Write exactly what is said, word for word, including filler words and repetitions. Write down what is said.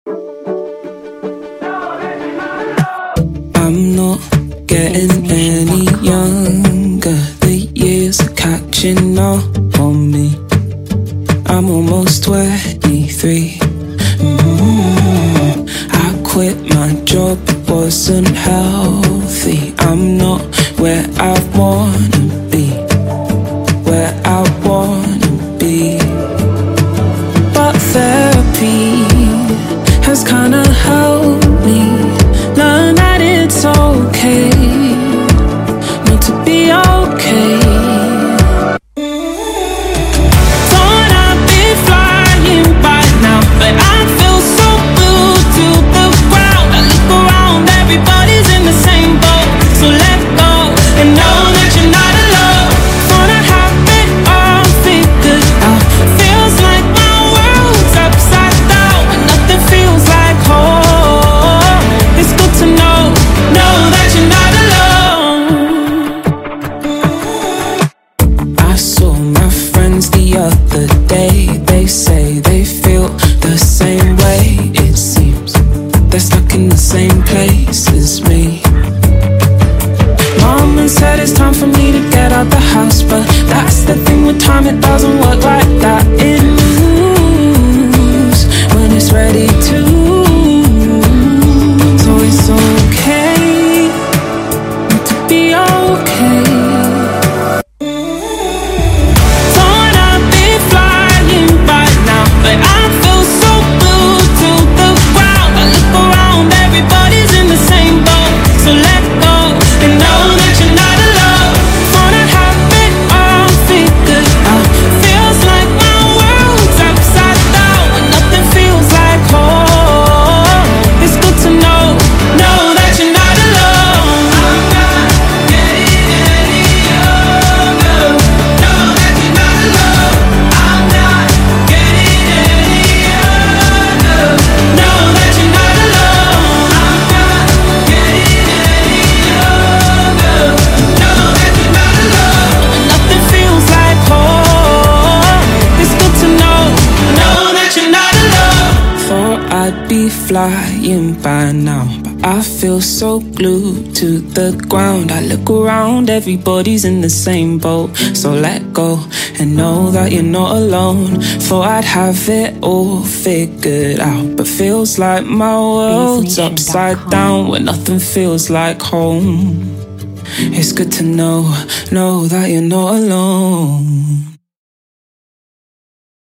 I'm not getting any younger. The years are catching up on me. I'm almost twenty-three. Mm-hmm. I quit my job, it wasn't healthy. I'm not where I wanna be, where I wanna be. But therapy has kinda helped me learn that it's okay not to be okay. Thought I'd be flying by now, but I feel so glued to the ground. I look around, everybody's in the same boat. So let go and know that you're not alone. Thought I'd have it all figured out. Feels like my world's upside down and nothing feels like home. It's good to know, know that you're not alone. I saw my friends the other day. They say they feel the same way. It seems they're stuck in the same place as me. Mom said it's time for me to get out the house, but that's the thing with time, it doesn't work like that. It moves when it's ready to. So it's okay not to be okay. Thought I'd be flying by now, but I feel so glued to the ground. I look around, everybody's in the same boat. So let go and know that you're not alone. Thought I'd have it all figured out. Feels like my world's upside down and nothing feels like home. It's good to know, know that you're not alone. I'm not getting any younger. Know that you're not alone. I'm not getting any younger. Know that you're not alone. I'm not getting any younger. Know that you're not alone. And nothing feels like home. It's good to know, know that you're not alone. Thought I'd be flying by now, but I feel so glued to the ground. I look around, everybody's in the same boat. So let go and know that you're not alone. Thought I'd have it all figured out, but feels like my world's upside down when nothing feels like home. It's good to know, know that you're not alone.